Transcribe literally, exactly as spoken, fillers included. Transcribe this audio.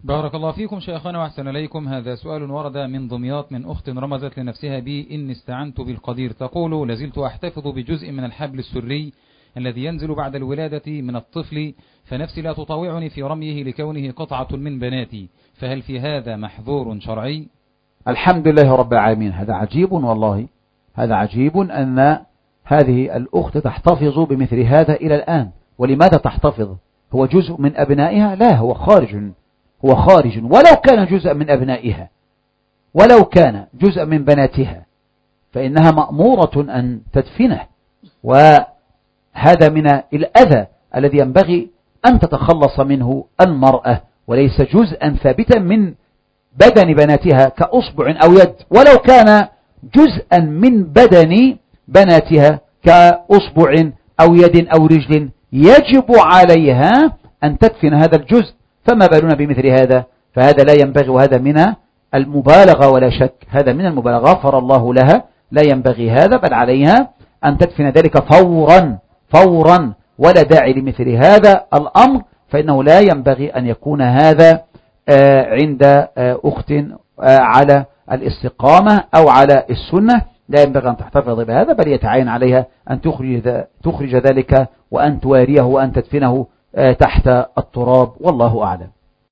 بارك الله فيكم شيخنا وأحسن إليكم. هذا سؤال ورد من دمياط من أخت رمزت لنفسها بي إن استعنت بالقدير. تقول: لازلت أحتفظ بجزء من الحبل السري الذي ينزل بعد الولادة من الطفل، فنفسي لا تطاوعني في رميه لكونه قطعة من بناتي، فهل في هذا محظور شرعي؟ الحمد لله رب العالمين. هذا عجيب والله، هذا عجيب أن هذه الأخت تحتفظ بمثل هذا إلى الآن. ولماذا تحتفظ؟ هو جزء من أبنائها؟ لا، هو خارج، هو خارج. ولو كان جزء من أبنائها، ولو كان جزء من بناتها، فإنها مأمورة أن تدفنه، وهذا من الأذى الذي ينبغي أن تتخلص منه المرأة، وليس جزءا ثابتا من بدن بناتها كأصبع أو يد. ولو كان جزءا من بدن بناتها كأصبع أو يد أو رجل، يجب عليها أن تدفن هذا الجزء، فما بالنا بمثل هذا؟ فهذا لا ينبغي، وهذا من المبالغة ولا شك، هذا من المبالغة. غفر الله لها، لا ينبغي هذا، بل عليها أن تدفن ذلك فورا فورا، ولا داعي لمثل هذا الأمر، فإنه لا ينبغي أن يكون هذا عند أخت على الاستقامة أو على السنة. لا ينبغي أن تحتفظ بهذا، بل يتعين عليها أن تخرج, تخرج ذلك وأن تواريه وأن تدفنه تحت التراب، والله أعلم.